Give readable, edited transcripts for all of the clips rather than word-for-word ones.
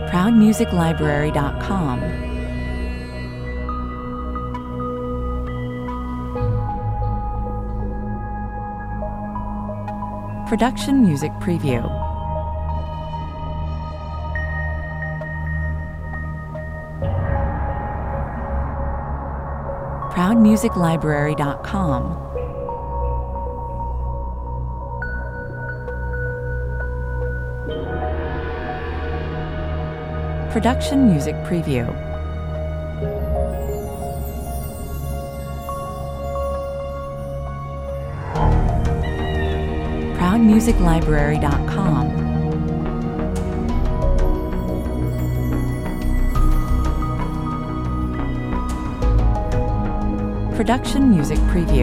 ProudMusicLibrary.com. Production Music Preview. ProudMusicLibrary.com. Production Music Preview. ProudMusicLibrary.com. Production Music Preview.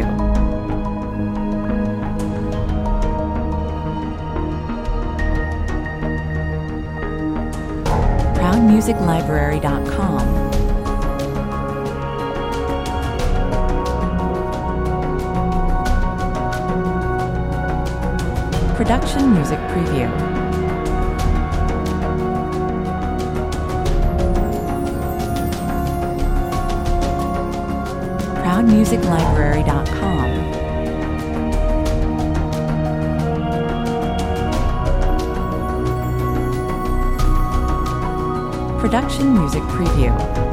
ProudMusicLibrary.com. Production Music Preview. ProudMusicLibrary.com. Production Music Preview.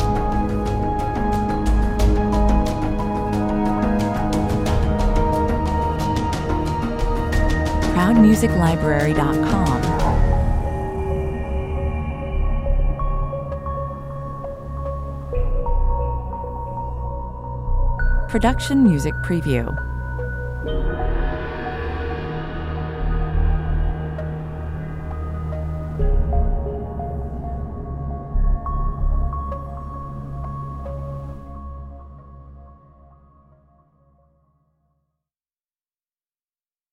ProudMusicLibrary.com. Production Music Preview.